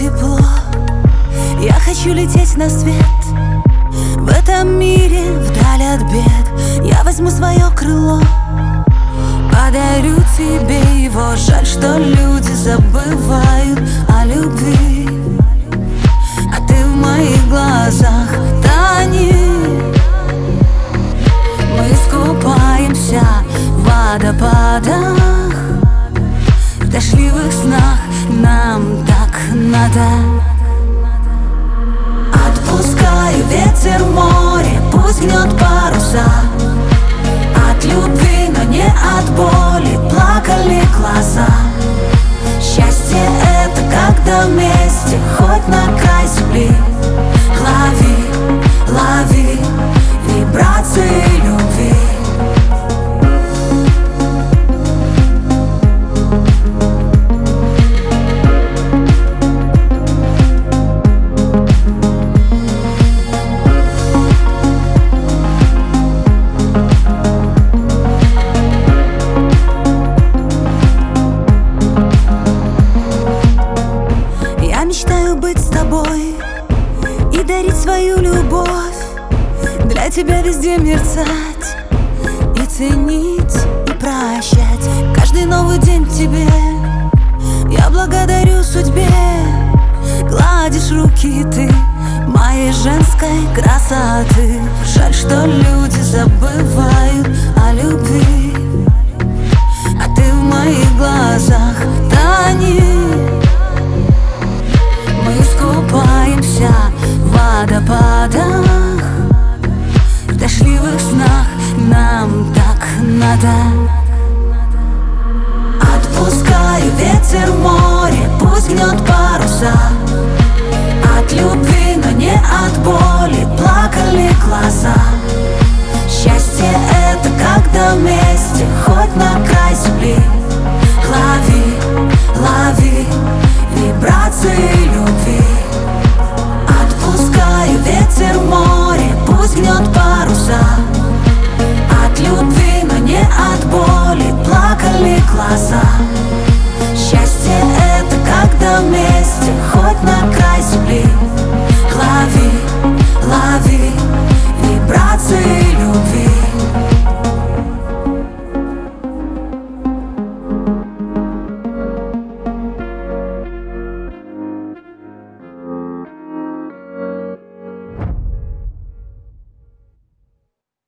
тепло. Я хочу лететь на свет. В этом мире, вдали от бед, я возьму свое крыло, подарю тебе его. Жаль, что люди забывают о любви, а ты в моих глазах тони. Мы искупаемся в водопадах, в дождливых снах нам так надо. Отпускаю ветер в море, пусть гнет паруса. От любви, но не от боли, плакали глаза. Счастье — это когда вместе, хоть на край земли. Лови, лови вибрации любви. Мечтаю быть с тобой и дарить свою любовь, для тебя везде мерцать и ценить, и прощать. Каждый новый день в тебе я благодарю судьбе. Гладишь руки ты моей женской красоты. Жаль, что люди забывают о любви, а ты в моих глазах тони. Мы искупаемся в водопадах, в дождливых снах нам так надо. Отпускаю ветер в море, пусть гнет паруса. От любви, но не от боли, плакали глаза. Счастье — это когда вместе, хоть на край земли. Лови, лови вибрации любви. Отпускаю ветер в море, пусть гнет паруса. От любви, но не от боли, плакали глаза. Счастье — это когда вместе, хоть на край земли. Лови, лови